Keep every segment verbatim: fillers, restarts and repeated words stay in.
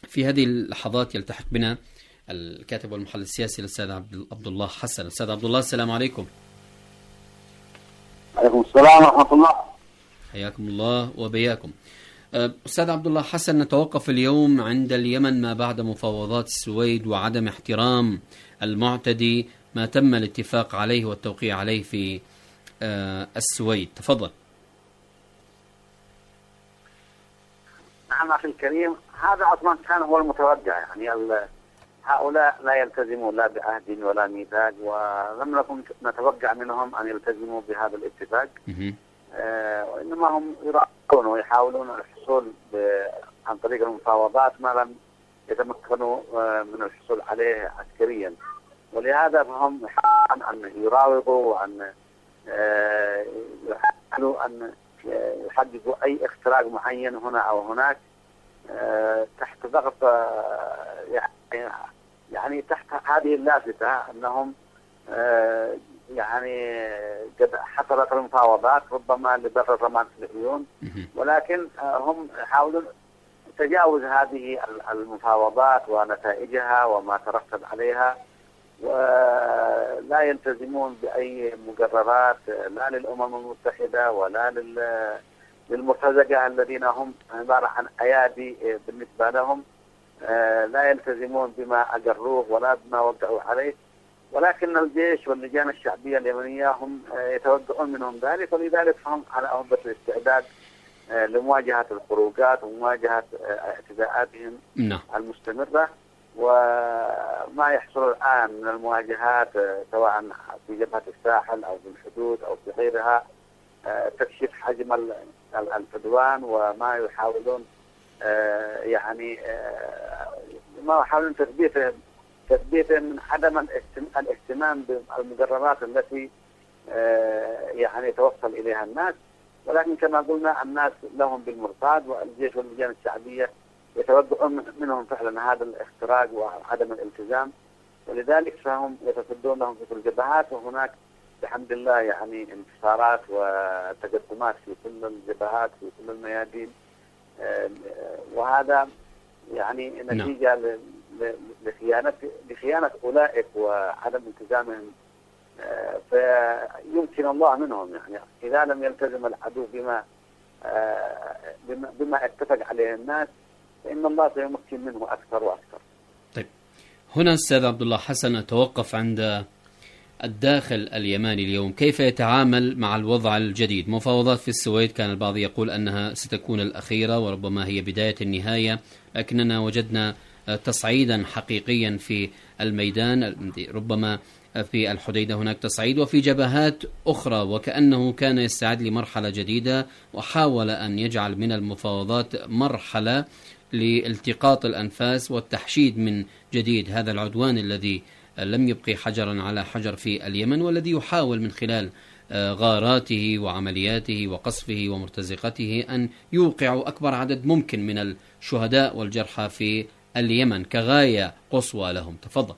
في هذه اللحظات يلتحق بنا الكاتب والمحلل السياسي الأستاذ عبد الله حسن. أستاذ عبد الله، السلام عليكم. عليكم السلام ورحمة الله. حياكم الله وبياكم. أستاذ عبد الله حسن، نتوقف اليوم عند اليمن ما بعد مفاوضات السويد وعدم احترام المعتدي ما تم الاتفاق عليه والتوقيع عليه في السويد. تفضل. نعم أخي الكريم، هذا أصلا كان هو المتوقع. يعني هؤلاء لا يلتزمون لا بعهد ولا ميثاق، ولم نكن نتوقع منهم أن يلتزموا بهذا الاتفاق. آه وإنما هم يراقبون ويحاولون الحصول عن طريق المفاوضات ما لم يتمكنوا آه من الحصول عليه عسكريا، ولهذا فهم يحاولون أن يراوغوا وأن آه يحاولوا أن يحققوا أي اختراق معين هنا أو هناك آه تحت ضغط آه يعني, يعني تحت هذه اللافتة أنهم آه يعني قد حصلت المفاوضات ربما لبر الرماد في العيون، ولكن هم يحاولون تجاوز هذه المفاوضات ونتائجها وما ترتب عليها، ولا يلتزمون بأي مقررات لا للأمم المتحدة ولا للمرتزقة الذين هم عبارة عن أيادي بالنسبة لهم. لا يلتزمون بما أقروه ولا بما وقعوا عليه، ولكن الجيش واللجان الشعبية اليمنية هم يتوقعون منهم ذلك، ولذلك فهم على أهبة الاستعداد لمواجهة الخروجات ومواجهة اعتداءاتهم المستمرة. وما يحصل الآن من المواجهات سواء في جبهة الساحل أو في الحدود أو في غيرها تكشف حجم العدوان، وما يحاولون يعني ما يحاولون تثبيته تثبيته من عدم الاهتمام بالمقررات التي يعني توصل إليها الناس. ولكن كما قلنا الناس لهم بالمرصاد، والجيش واللجان الشعبية يتوقعون منهم فعلا هذا الاختراق وعدم الالتزام، ولذلك فهم يتصدون لهم في الجبهات، وهناك بحمد الله يعني انتصارات وتقدمات في كل الجبهات في كل الميادين، وهذا يعني نتيجة ل لخيانة لخيانة أولئك وعدم التزامهم. فيمكن الله منهم، يعني إذا لم يلتزم العدو بما بما, بما اتفق عليه الناس فإن الله سيمكن منه أكثر وأكثر. طيب، هنا أستاذ عبد الله حسن أتوقف عند الداخل اليماني اليوم. كيف يتعامل مع الوضع الجديد؟ مفاوضات في السويد كان البعض يقول أنها ستكون الأخيرة وربما هي بداية النهاية، لكننا وجدنا تصعيدا حقيقيا في الميدان، ربما في الحديدة هناك تصعيد وفي جبهات أخرى، وكأنه كان يستعد لمرحلة جديدة وحاول أن يجعل من المفاوضات مرحلة لالتقاط الأنفاس والتحشيد من جديد هذا العدوان الذي لم يبقي حجرا على حجر في اليمن، والذي يحاول من خلال غاراته وعملياته وقصفه ومرتزقته أن يوقع أكبر عدد ممكن من الشهداء والجرحى في اليمن كغاية قصوى لهم. تفضل.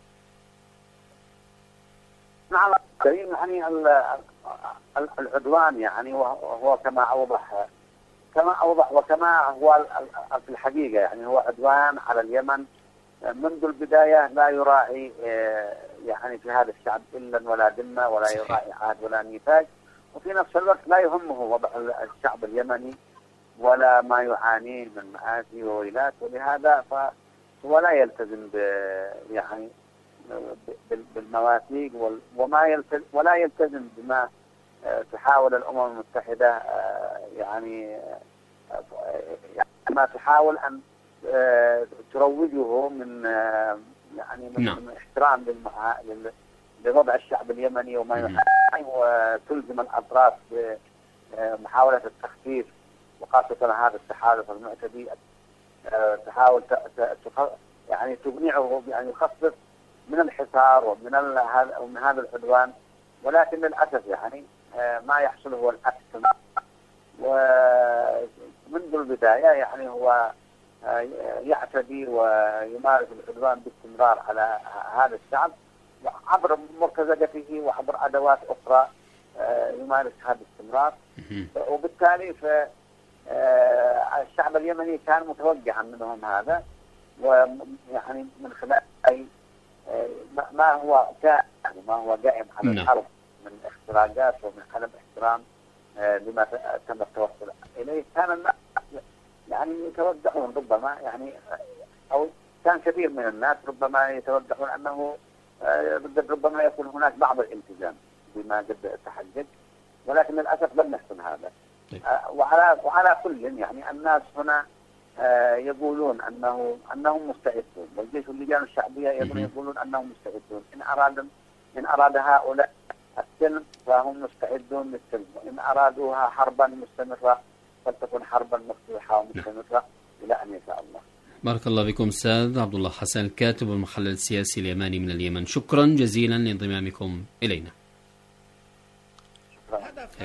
نعم كريم، يعني العدوان يعني وهو كما أوضح كما أوضح وكما هو في الحقيقة، يعني هو عدوان على اليمن منذ البداية، لا يراعي يعني في هذا الشعب إلا ولا ذمة ولا يراعي عهد ولا ميثاق، وفي نفس الوقت لا يهمه وضع الشعب اليمني ولا ما يعانيه من مآسي وويلات، ولهذا فهو لا يلتزم ب يعني بالمواثيق وما يلتزم ولا يلتزم بما تحاول الأمم المتحدة يعني ما تحاول أن تروجه من يعني من, نعم. من احترام للمع... لوضع الشعب اليمني وما يحاول، وتلزم الأطراف بمحاولة التخفيف، وخاصة هذا التحالف المعتدي تحاول ت... ت... يعني تقنعه بأن يخفف من الحصار ومن ال... ومن هذا العدوان، ولكن للأسف يعني ما يحصل هو العكس. ومنذ البداية يعني هو يعتدي ويمارس العدوان باستمرار على هذا الشعب عبر مرتزقته وعبر أدوات أخرى يمارس هذا الاستمرار، وبالتالي فالشعب اليمني كان متوقعا منهم هذا، ويعني من خلال أي ما هو كائن ما هو قائم على الحرب من اختراقات ومن عدم احترام لما تم التوصل إليه، كان الناس يعني يتوجهون ربما يعني أو كان كثير من الناس ربما يتوجهون أنه ربما يكون هناك بعض الالتزام بما قد تحقق، ولكن للأسف لم يحصل هذا. وعلى وعلى كل يعني الناس هنا يقولون أنه أنهم مستعدون، والجيش واللجان الشعبية يقولون أنهم مستعدون. إن أراد إن أراد هؤلاء السلم فهم مستعدون للسلم، وإن أرادوها حربا مستمرة فلتكن حربا مفتوحة ومستمرة إلى أن يشاء الله. بارك الله بكم أستاذ عبد الله حسن، الكاتب والمحلل السياسي اليماني من اليمن، شكرا جزيلا لانضمامكم إلينا. شكرا.